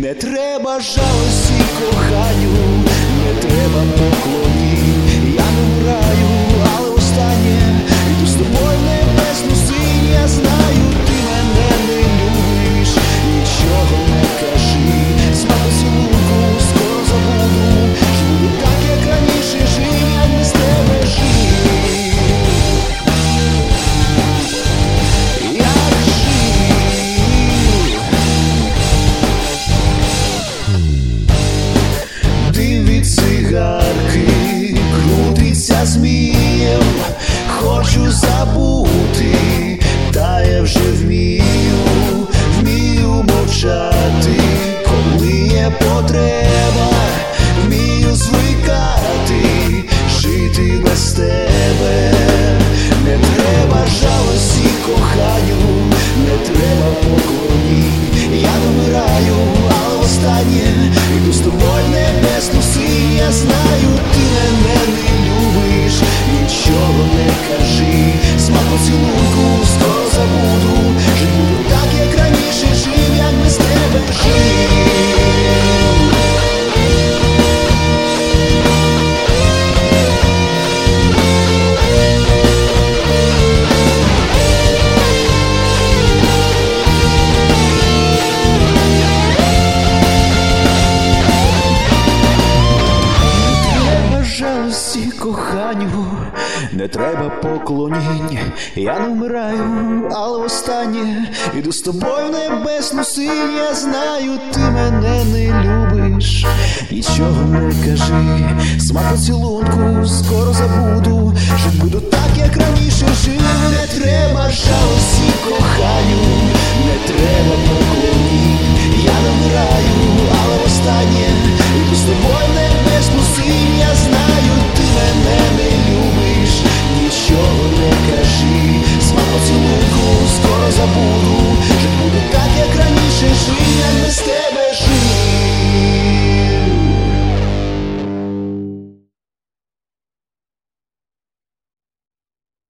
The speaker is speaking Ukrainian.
Не треба жалості коханню, не треба поклонів. Я не вмираю, але останнє йду з тобою в небесну синь. Я знаю, ти мене не любиш, нічого не кажи. Смак поцілунку скоро забуду, що буду так, як раніше жив, я без тебе жив. Як жив. Дим від цигарки крутиться змієм, хочу забути, та я вже вмію мовчати, коли є потреба, вмію звикати, жити без тебе. Не треба жалості коханню, не треба поклонів. Я не вмираю, але останнє йду з тобою в небесну синь. Я знаю, ти мене не любиш, нічого не кажи. Смак поцілунку скоро забуду, жить буду так, як раніше жив, як без тебе жив. Жалості коханню, не треба поклонінь. Я не вмираю, але останнє іду з тобою в небесну синь. Я знаю, ти мене не любиш, нічого не кажи. Смак поцілунку скоро забуду, жить буду так, як раніше жив. Не треба жалості коханю, не треба поклонінь. Я не вмираю, але останнє іду з тобою в небесну синь. Я знаю, ти мене не любиш, нічого не кажи. Смак поцілунку скоро забуду.